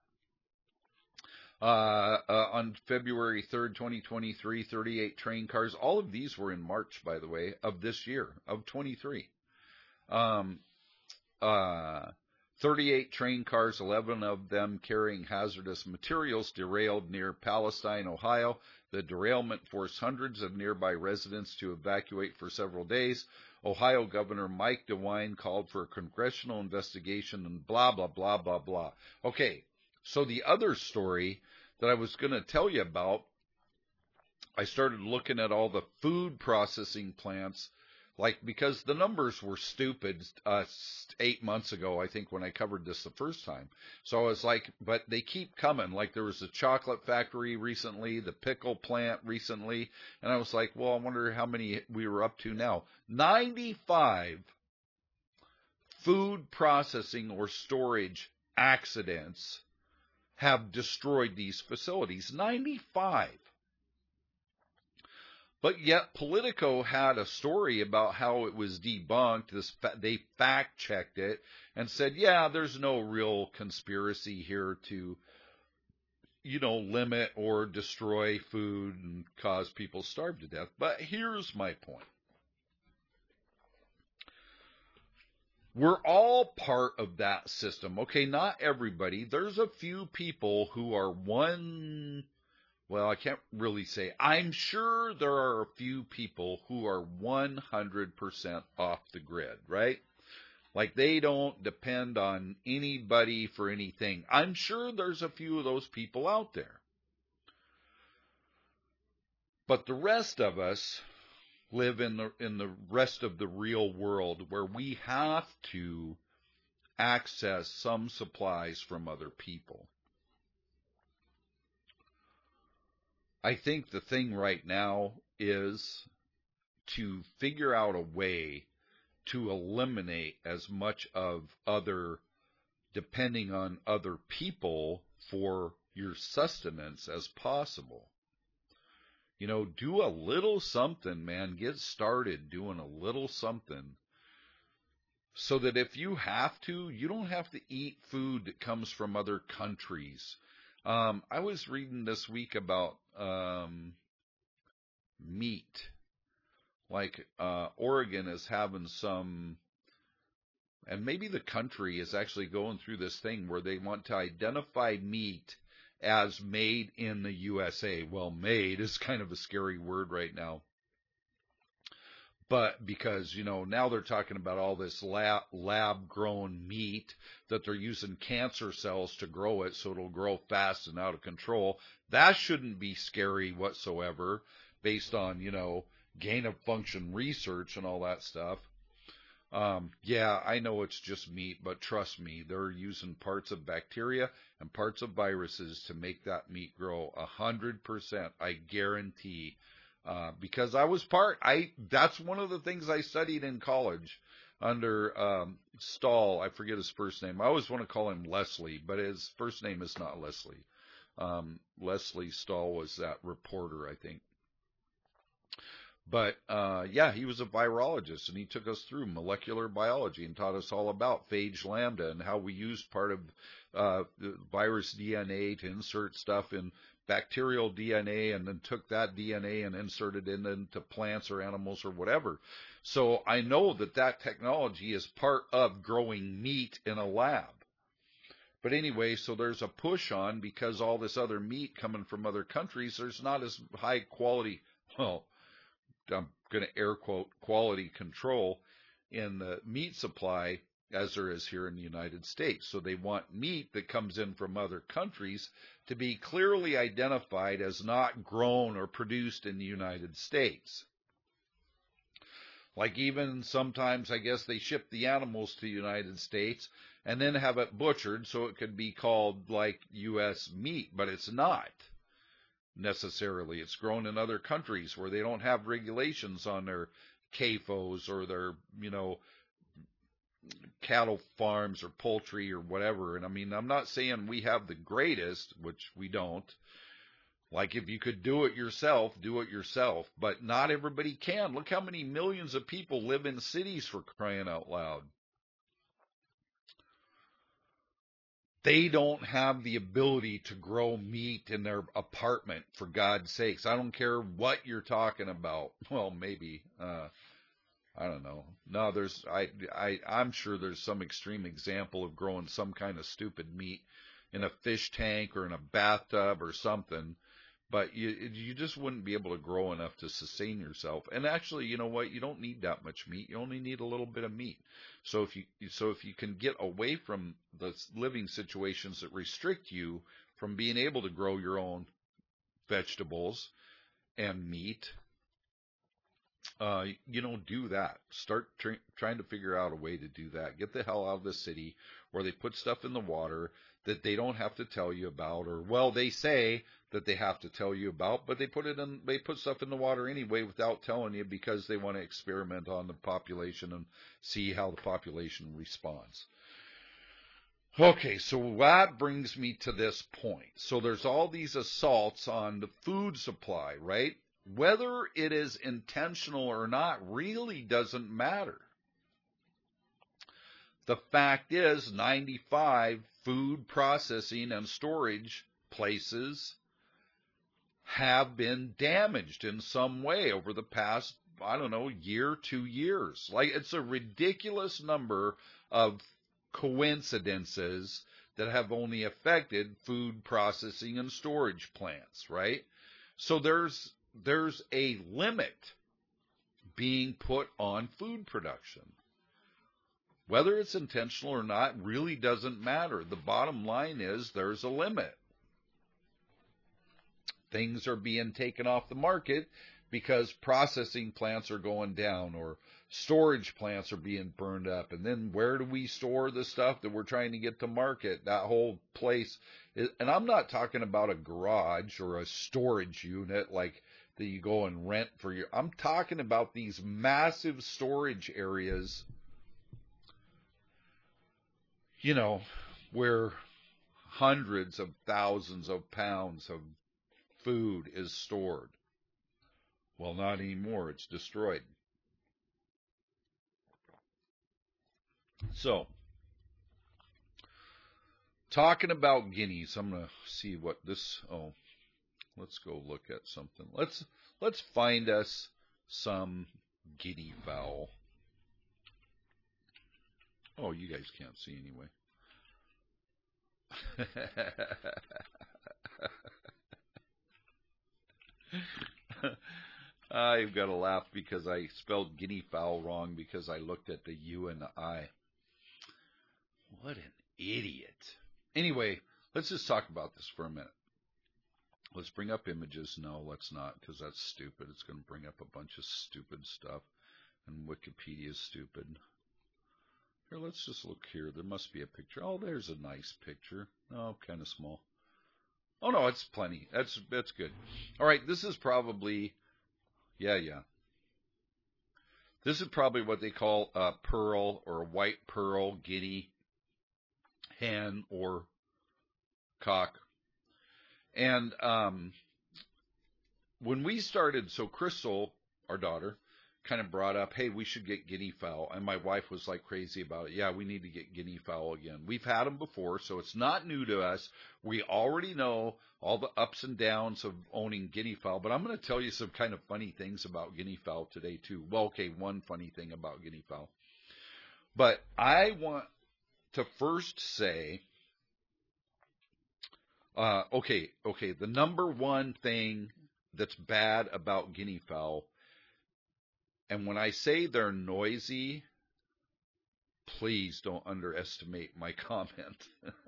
Uh, uh, on February third, twenty twenty-three, thirty-eight train cars. All of these were in March, by the way, of this year, of twenty-three. Um, uh, thirty-eight train cars, eleven of them carrying hazardous materials, derailed near Palestine, Ohio. The derailment forced hundreds of nearby residents to evacuate for several days. Ohio Governor Mike DeWine called for a congressional investigation and blah, blah, blah, blah, blah. Okay, so the other story that I was going to tell you about, I started looking at all the food processing plants, like, because the numbers were stupid uh, eight months ago, I think, when I covered this the first time. So I was like, but they keep coming. Like, there was a chocolate factory recently, the pickle plant recently, and I was like, well, I wonder how many we were up to now. ninety-five food processing or storage accidents have destroyed these facilities. ninety-five. But yet Politico had a story about how it was debunked. This, they fact-checked it and said, yeah, there's no real conspiracy here to, you know, limit or destroy food and cause people to starve to death. But here's my point. We're all part of that system. Okay, not everybody. There's a few people who are one... well, I can't really say. I'm sure there are a few people who are one hundred percent off the grid, right? Like they don't depend on anybody for anything. I'm sure there's a few of those people out there. But the rest of us live in the in the rest of the real world where we have to access some supplies from other people. I think the thing right now is to figure out a way to eliminate as much of other, depending on other people for your sustenance as possible. You know, do a little something, man. Get started doing a little something so that if you have to, you don't have to eat food that comes from other countries. Um, I was reading this week about um, meat. Like uh, Oregon is having some, and maybe the country is actually going through this thing where they want to identify meat as made in the U S A. Well, made is kind of a scary word right now. But because, you know, now they're talking about all this lab, lab-grown meat that they're using cancer cells to grow it so it'll grow fast and out of control. That shouldn't be scary whatsoever based on, you know, gain-of-function research and all that stuff. Um, yeah, I know it's just meat, but trust me, they're using parts of bacteria and parts of viruses to make that meat grow a hundred percent. I guarantee. Uh, because I was part, I, that's one of the things I studied in college under, um, Stahl. I forget his first name. I always want to call him Leslie, but his first name is not Leslie. Um, Leslie Stahl was that reporter, I think. But, uh, yeah, he was a virologist, and he took us through molecular biology and taught us all about phage lambda and how we used part of uh, virus D N A to insert stuff in bacterial D N A and then took that D N A and inserted it into plants or animals or whatever. So I know that that technology is part of growing meat in a lab. But anyway, so there's a push on because all this other meat coming from other countries, there's not as high quality, well, I'm going to air quote quality control in the meat supply as there is here in the United States. So they want meat that comes in from other countries to be clearly identified as not grown or produced in the United States. Like even sometimes I guess they ship the animals to the United States and then have it butchered so it could be called like U S meat, but it's not. Necessarily. It's grown in other countries where they don't have regulations on their C A F Os or their, you know, cattle farms or poultry or whatever. And I mean, I'm not saying we have the greatest, which we don't. Like if you could do it yourself, do it yourself. But not everybody can. Look how many millions of people live in cities, for crying out loud. They don't have the ability to grow meat in their apartment, for God's sakes. I don't care what you're talking about. Well, maybe, uh, I don't know. No, there's, I, I, I'm sure there's some extreme example of growing some kind of stupid meat in a fish tank or in a bathtub or something. But you, you just wouldn't be able to grow enough to sustain yourself. And actually, you know what? You don't need that much meat. You only need a little bit of meat. So if you, so if you can get away from the living situations that restrict you from being able to grow your own vegetables and meat, uh, you know, do that. Start tr- trying to figure out a way to do that. Get the hell out of the city where they put stuff in the water that they don't have to tell you about, or, well, they say that they have to tell you about, but they put it in, they put stuff in the water anyway without telling you because they want to experiment on the population and see how the population responds. Okay, so that brings me to this point. So there's all these assaults on the food supply, right? Whether it is intentional or not really doesn't matter. The fact is, ninety-five food processing and storage places have been damaged in some way over the past, I don't know, year, two years. Like, it's a ridiculous number of coincidences that have only affected food processing and storage plants, right? So there's there's a limit being put on food production. Whether it's intentional or not really doesn't matter. The bottom line is there's a limit. Things are being taken off the market because processing plants are going down or storage plants are being burned up. And then where do we store the stuff that we're trying to get to market? That whole place is, and I'm not talking about a garage or a storage unit like that you go and rent for your, I'm talking about these massive storage areas, you know, where hundreds of thousands of pounds of food is stored. Well, not anymore. It's destroyed. So, talking about guineas, I'm going to see what this, oh, let's go look at something. Let's, let's find us some guinea fowl. Oh, you guys can't see anyway. I've got to laugh because I spelled guinea fowl wrong because I looked at the U and the I. What an idiot. Anyway, let's just talk about this for a minute. Let's bring up images. No, let's not, because that's stupid. It's going to bring up a bunch of stupid stuff, and Wikipedia is stupid. Here, let's just look here. There must be a picture. Oh, there's a nice picture. Oh, kind of small. Oh, no, it's plenty. That's that's good. All right, this is probably, yeah, yeah. This is probably what they call a pearl or a white pearl guinea hen or cock. And um, when we started, so Crystal, our daughter, kind of brought up, hey, we should get guinea fowl. And my wife was like crazy about it. Yeah, we need to get guinea fowl again. We've had them before, so it's not new to us. We already know all the ups and downs of owning guinea fowl. But I'm going to tell you some kind of funny things about guinea fowl today, too. Well, okay, one funny thing about guinea fowl. But I want to first say, uh, okay, okay, the number one thing that's bad about guinea fowl, and when I say they're noisy, please don't underestimate my comment.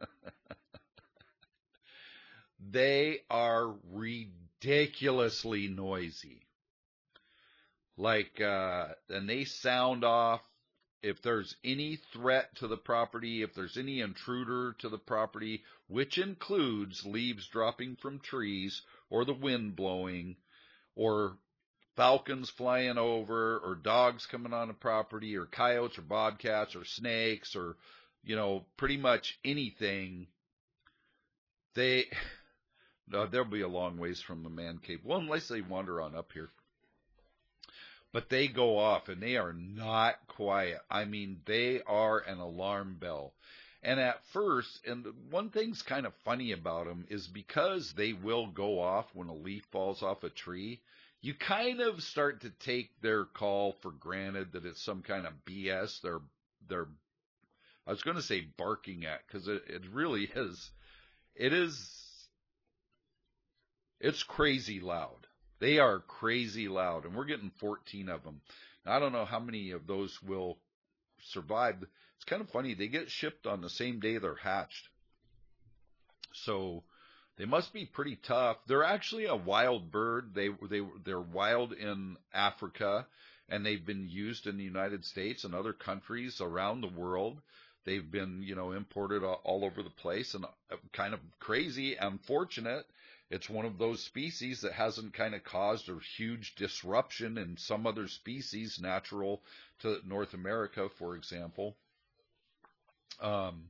They are ridiculously noisy. Like, uh, and they sound off if there's any threat to the property, if there's any intruder to the property, which includes leaves dropping from trees or the wind blowing or falcons flying over, or dogs coming on the property, or coyotes, or bobcats, or snakes, or, you know, pretty much anything. They, no, they'll be a long ways from the man cave. Well, unless they wander on up here. But they go off, and they are not quiet. I mean, they are an alarm bell. And at first, and one thing's kind of funny about them is because they will go off when a leaf falls off a tree, you kind of start to take their call for granted that it's some kind of B S. They're, they're, I was going to say barking at, because it, it really is, it is, it's crazy loud. They are crazy loud, and we're getting fourteen of them. Now, I don't know how many of those will survive. It's kind of funny. They get shipped on the same day they're hatched. So they must be pretty tough. They're actually a wild bird. They they they're wild in Africa, and they've been used in the United States and other countries around the world. They've been, you know, imported all, all over the place, and kind of crazy. Unfortunate. It's one of those species that hasn't kind of caused a huge disruption in some other species natural to North America, for example. Um.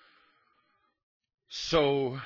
So.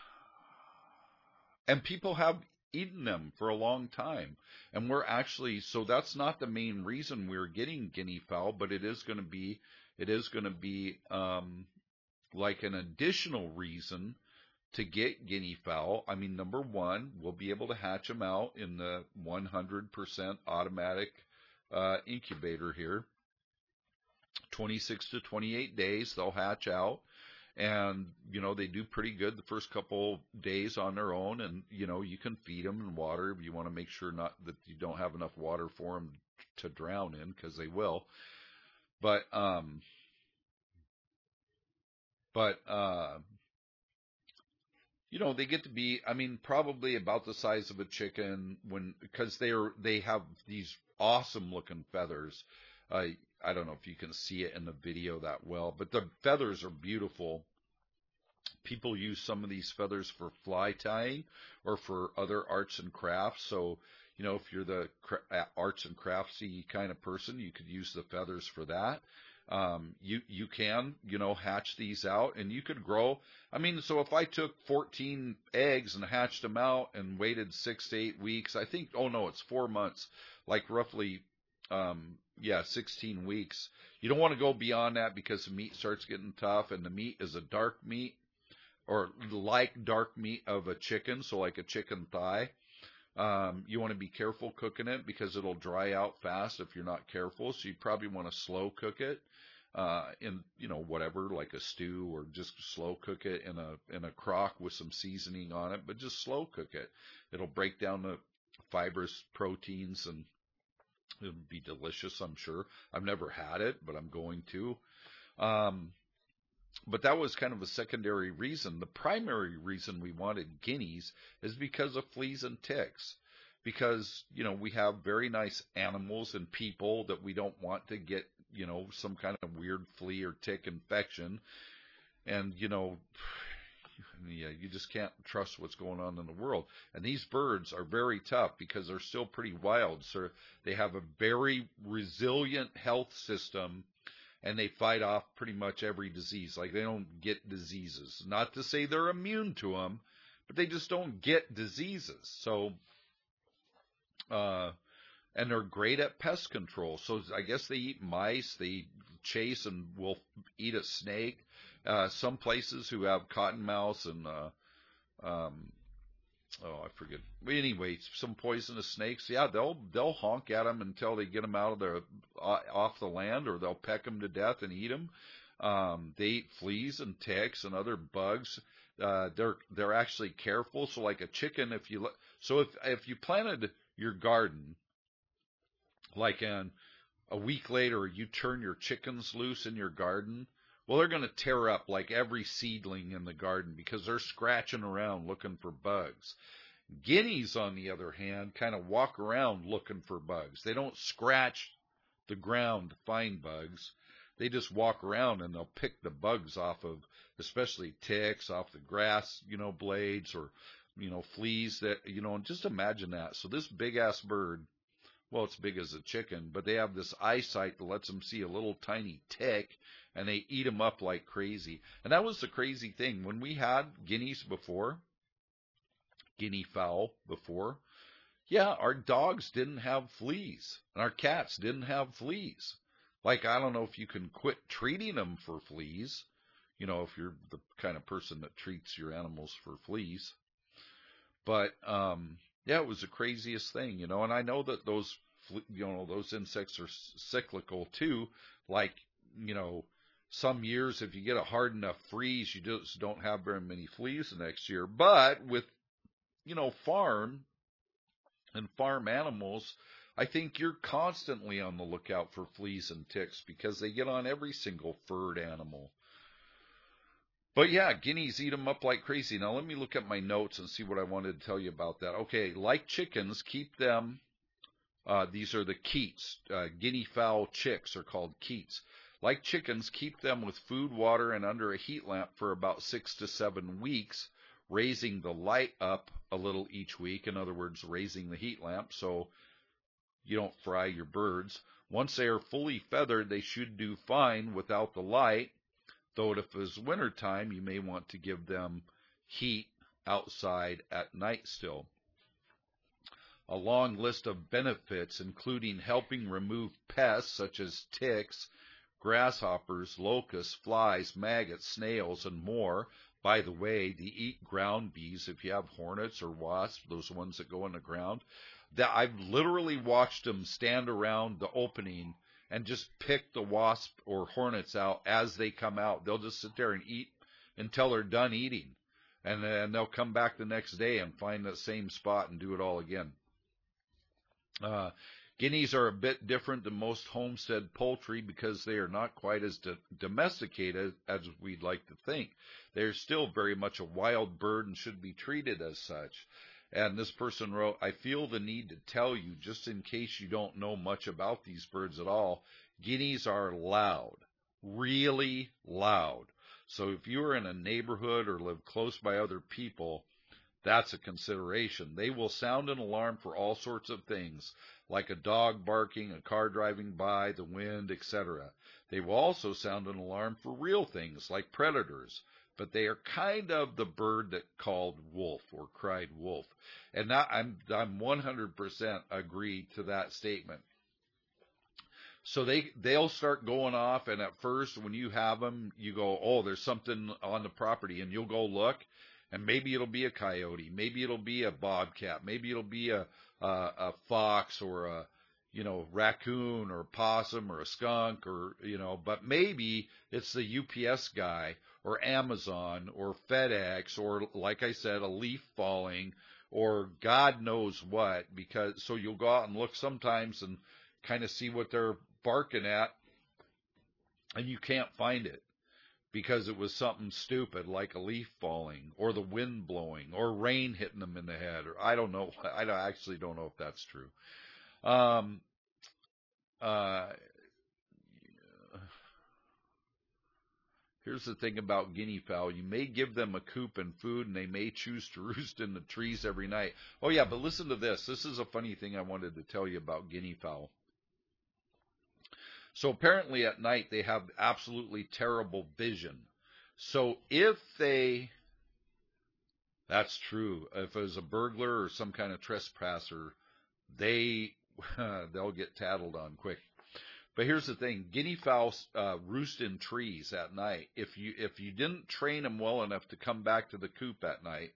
And people have eaten them for a long time. And we're actually, so that's not the main reason we're getting guinea fowl, but it is going to be, it is going to be, um, like an additional reason to get guinea fowl. I mean, number one, we'll be able to hatch them out in the one hundred percent automatic, uh, incubator here. twenty-six to twenty-eight days, they'll hatch out. And, you know, they do pretty good the first couple days on their own. And, you know, you can feed them and water. You want to make sure not that you don't have enough water for them to drown in, because they will. But, um, but, uh, you know, they get to be, I mean, probably about the size of a chicken when, because they're, they have these awesome looking feathers. Uh, I don't know if you can see it in the video that well, but the feathers are beautiful. People use some of these feathers for fly tying or for other arts and crafts. So, you know, if you're the arts and craftsy kind of person, you could use the feathers for that. Um, you, you can, you know, hatch these out, and you could grow. I mean, so if I took fourteen eggs and hatched them out and waited six to eight weeks, I think, oh no, it's four months, like roughly, um, yeah, sixteen weeks. You don't want to go beyond that because the meat starts getting tough, and the meat is a dark meat, or like dark meat of a chicken. So like a chicken thigh. Um, you want to be careful cooking it because it'll dry out fast if you're not careful. So you probably want to slow cook it, uh, in, you know, whatever, like a stew, or just slow cook it in a, in a crock with some seasoning on it, but just slow cook it. It'll break down the fibrous proteins and it'll be delicious, I'm sure. I've never had it, but I'm going to. Um, But that was kind of a secondary reason. The primary reason we wanted guineas is because of fleas and ticks. Because, you know, we have very nice animals and people that we don't want to get, you know, some kind of weird flea or tick infection. And, you know, yeah, you just can't trust what's going on in the world. And these birds are very tough because they're still pretty wild. So they have a very resilient health system. And they fight off pretty much every disease. Like, they don't get diseases. Not to say they're immune to them, but they just don't get diseases. So, uh, and they're great at pest control. So I guess they eat mice. They chase and will eat a snake. Uh, some places who have cottonmouths and, uh, um, oh, I forget. Anyway, some poisonous snakes. Yeah, they'll they'll honk at them until they get them out of their uh, off the land, or they'll peck them to death and eat them. Um, they eat fleas and ticks and other bugs. Uh, they're they're actually careful. So like a chicken, if you so if if you planted your garden, like in a week later, you turn your chickens loose in your garden. Well, they're going to tear up like every seedling in the garden because they're scratching around looking for bugs. Guineas, on the other hand, kind of walk around looking for bugs. They don't scratch the ground to find bugs. They just walk around and they'll pick the bugs off of, especially ticks, off the grass, you know, blades, or, you know, fleas that, you know, and just imagine that. So this big ass bird, well, it's big as a chicken, but they have this eyesight that lets them see a little tiny tick, and they eat them up like crazy. And that was the crazy thing. When we had guineas before, guinea fowl before, yeah, our dogs didn't have fleas, and our cats didn't have fleas. Like, I don't know if you can quit treating them for fleas, you know, if you're the kind of person that treats your animals for fleas. But, um, yeah, it was the craziest thing, you know, and I know that those, you know, those insects are cyclical too. Like, you know, some years, if you get a hard enough freeze, you just don't have very many fleas the next year. But with, you know, farm and farm animals, I think you're constantly on the lookout for fleas and ticks because they get on every single furred animal. But yeah, guineas eat them up like crazy. Now let me look at my notes and see what I wanted to tell you about that. Okay, like chickens, keep them, uh, these are the keats. Uh, guinea fowl chicks are called keats. Like chickens, keep them with food, water, and under a heat lamp for about six to seven weeks, raising the light up a little each week. In other words, raising the heat lamp so you don't fry your birds. Once they are fully feathered, they should do fine without the light, though if it's wintertime, you may want to give them heat outside at night still. A long list of benefits, including helping remove pests such as ticks, grasshoppers, locusts, flies, maggots, snails, and more. By the way, they eat ground bees. If you have hornets or wasps, those ones that go in the ground, that I've literally watched them stand around the opening and just pick the wasp or hornets out as they come out. They'll just sit there and eat until they're done eating. And then they'll come back the next day and find that same spot and do it all again. Uh, guineas are a bit different than most homestead poultry because they are not quite as do- domesticated as we'd like to think. They're still very much a wild bird and should be treated as such. And this person wrote, I feel the need to tell you, just in case you don't know much about these birds at all, guineas are loud, really loud. So if you're in a neighborhood or live close by other people, that's a consideration. They will sound an alarm for all sorts of things, like a dog barking, a car driving by, the wind, et cetera. They will also sound an alarm for real things, like predators. But they are kind of the bird that called wolf or cried wolf. And that, I'm, I'm one hundred percent agree to that statement. So they, they'll start going off, and at first when you have them, you go, oh, there's something on the property, and you'll go look, and maybe it'll be a coyote, maybe it'll be a bobcat, maybe it'll be a, a, a fox or a, you know, raccoon or a possum or a skunk or, you know, but maybe it's the U P S guy or Amazon or FedEx or, like I said, a leaf falling or God knows what, because, so you'll go out and look sometimes and kind of see what they're barking at, and you can't find it because it was something stupid like a leaf falling or the wind blowing or rain hitting them in the head, or I don't know. I actually don't know if that's true. Um, uh, here's the thing about guinea fowl. You may give them a coop and food, and they may choose to roost in the trees every night. Oh, yeah, but listen to this. This is a funny thing I wanted to tell you about guinea fowl. So apparently at night they have absolutely terrible vision. So if they, that's true, if it was a burglar or some kind of trespasser, they, they'll get tattled on quick. But here's the thing, guinea fowl uh, roost in trees at night. If you, if you didn't train them well enough to come back to the coop at night,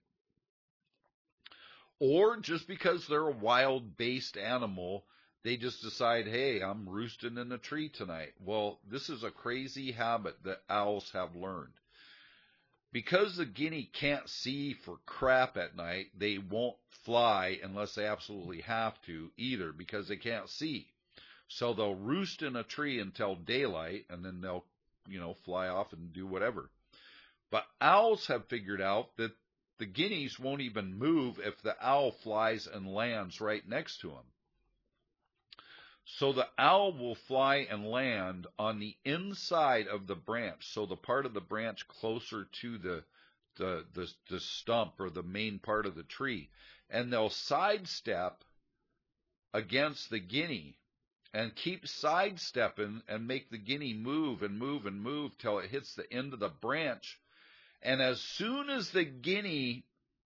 or just because they're a wild-based animal, they just decide, hey, I'm roosting in the tree tonight. Well, this is a crazy habit that owls have learned. Because the guinea can't see for crap at night, they won't fly unless they absolutely have to either, because they can't see. So they'll roost in a tree until daylight, and then they'll, you know, fly off and do whatever. But owls have figured out that the guineas won't even move if the owl flies and lands right next to them. So the owl will fly and land on the inside of the branch, so the part of the branch closer to the, the, the, the stump or the main part of the tree. And they'll sidestep against the guinea and keep sidestepping and make the guinea move and move and move till it hits the end of the branch. And as soon as the guinea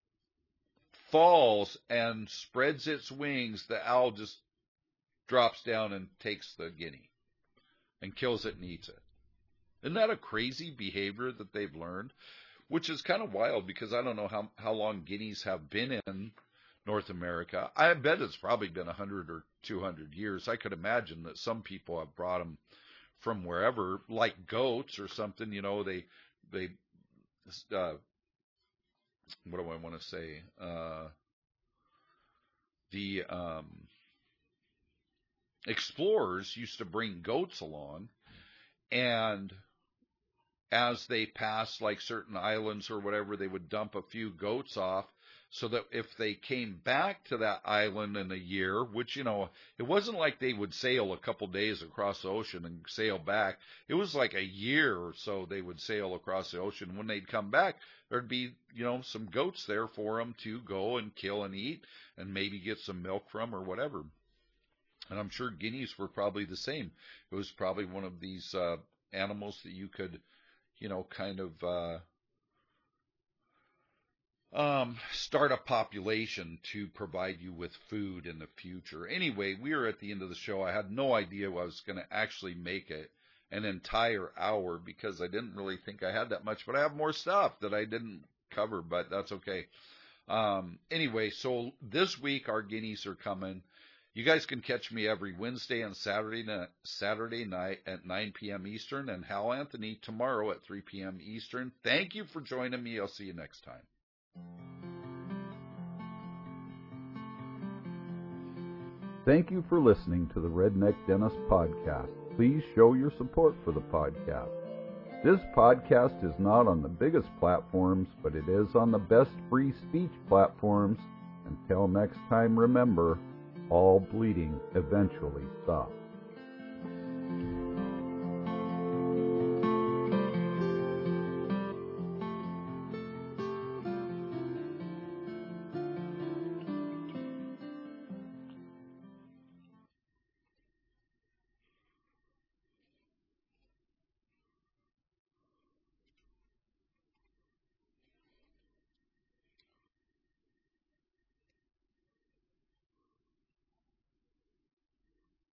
falls and spreads its wings, the owl just drops down and takes the guinea and kills it and eats it. Isn't that a crazy behavior that they've learned? Which is kind of wild because I don't know how, how long guineas have been in North America. I bet it's probably been one hundred or two hundred years. I could imagine that some people have brought them from wherever, like goats or something, you know, they, they, uh, what do I want to say? Uh, the, um, explorers used to bring goats along, and as they passed like certain islands or whatever, they would dump a few goats off so that if they came back to that island in a year, which, you know, it wasn't like they would sail a couple days across the ocean and sail back. It was like a year or so they would sail across the ocean. When they'd come back, there'd be, you know, some goats there for them to go and kill and eat and maybe get some milk from or whatever. And I'm sure guineas were probably the same. It was probably one of these uh, animals that you could, you know, kind of uh, um, start a population to provide you with food in the future. Anyway, we are at the end of the show. I had no idea I was going to actually make it an entire hour because I didn't really think I had that much. But I have more stuff that I didn't cover, but that's okay. Um, anyway, so this week our guineas are coming. You guys can catch me every Wednesday and Saturday night, Saturday night at nine p.m. Eastern, and Hal Anthony tomorrow at three p.m. Eastern. Thank you for joining me. I'll see you next time. Thank you for listening to the Redneck Dentist Podcast. Please show your support for the podcast. This podcast is not on the biggest platforms, but it is on the best free speech platforms. Until next time, remember, all bleeding eventually stops.